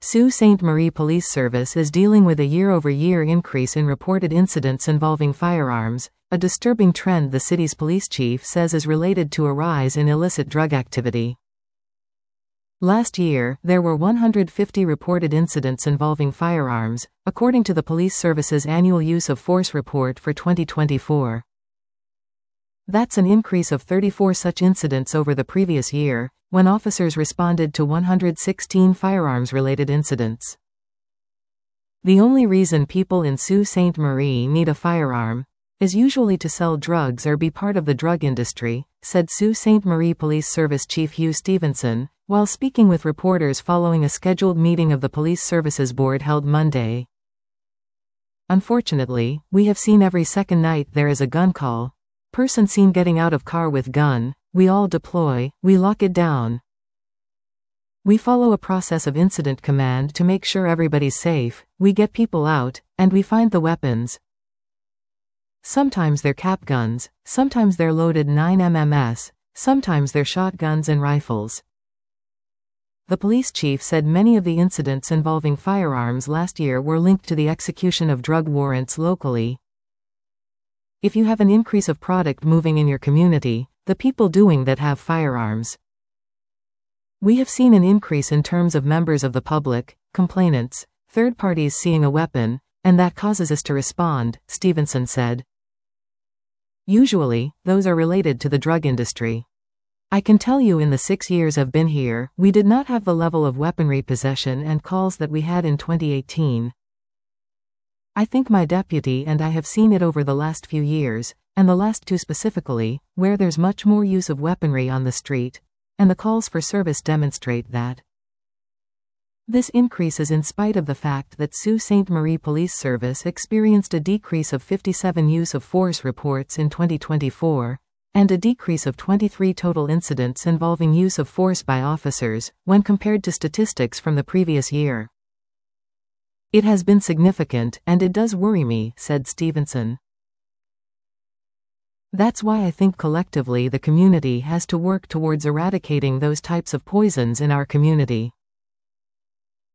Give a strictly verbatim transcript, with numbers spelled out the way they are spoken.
Sault Ste. Marie Police Service is dealing with a year-over-year increase in reported incidents involving firearms, a disturbing trend the city's police chief says is related to a rise in illicit drug activity. Last year, there were one hundred fifty reported incidents involving firearms, according to the police service's annual use of force report for twenty twenty-four. That's an increase of thirty-four such incidents over the previous year, when officers responded to one hundred sixteen firearms-related incidents. The only reason people in Sault Ste. Marie need a firearm is usually to sell drugs or be part of the drug industry, said Sault Ste. Marie Police Service Chief Hugh Stevenson, while speaking with reporters following a scheduled meeting of the Police Services Board held Monday. Unfortunately, we have seen every second night there is a gun call. Person seen getting out of car with gun, we all deploy, we lock it down. We follow a process of incident command to make sure everybody's safe, we get people out, and we find the weapons. Sometimes they're cap guns, sometimes they're loaded nine millimeter, sometimes they're shotguns and rifles. The police chief said many of the incidents involving firearms last year were linked to the execution of drug warrants locally. If you have an increase of product moving in your community, the people doing that have firearms. We have seen an increase in terms of members of the public, complainants, third parties seeing a weapon, and that causes us to respond, Stevenson said. Usually, those are related to the drug industry. I can tell you in the six years I've been here, we did not have the level of weaponry possession and calls that we had in twenty eighteen. I think my deputy and I have seen it over the last few years, and the last two specifically, where there's much more use of weaponry on the street, and the calls for service demonstrate that. This increase is in spite of the fact that Sault Ste. Marie Police Service experienced a decrease of fifty-seven use of force reports in twenty twenty-four, and a decrease of twenty-three total incidents involving use of force by officers, when compared to statistics from the previous year. It has been significant, and it does worry me, said Stevenson. That's why I think collectively the community has to work towards eradicating those types of poisons in our community.